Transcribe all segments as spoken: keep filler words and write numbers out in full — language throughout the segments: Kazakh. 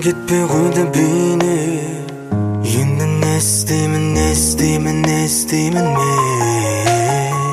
кетпей қойды бейне. Енді не істеймін, не істеймін, не істеймін мен?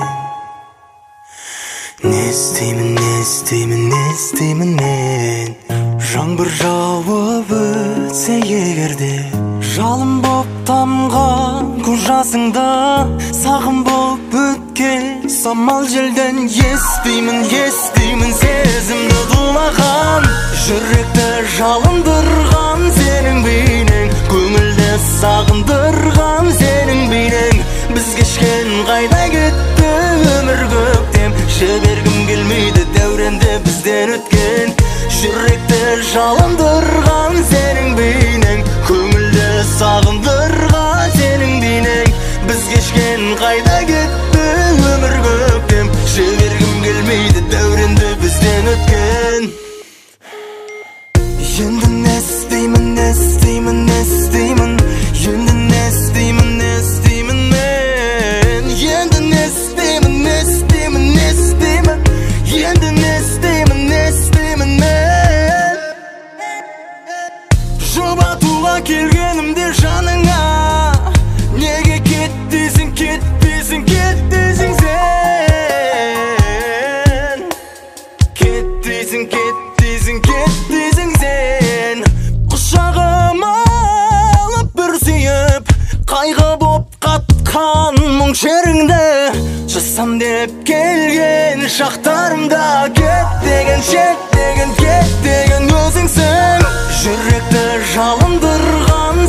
Не істеймін, не істеймін, не істеймін мен? Жаңбыр жауып өтсе егерде, жалын боп тамған көз жасыңда, сағым боп өткен самал желден естимін, естимін сезімді тулаған, жүректі жалындырған сенің бейнең, көңілді сағындырған сенің бейнең. Біз кешкен қайда кетті өмір көктем, жібергім келмейді дәуренде бізден өткен, жүректі жалындырған сенің бейнең, көңілді сағындырған сенің бейнең. Біз кешкен қайда кетті өмір көктем, жібергім келмейді дәуренде бізден өткен. Енді не істеймін, не істеймін, не істеймін? Енді не істеймін, не істеймін мен? Енді не істеймін, не істеймін, не істеймін? Енді не істеймін, не істеймін мен? Жұбатуға келгенімде жаныңа, неге кеттісің, кеттісің, кеттісің сен? Кеттісің, кеттісің, кеттісің сен. Құшағыма алып бір сүйіп, қайғы боп қатқан мұң шеріңді жазсам деп келген шақтарымда, кет деген, шет деген, кет деген өзіңсің. Жүректі жалындырған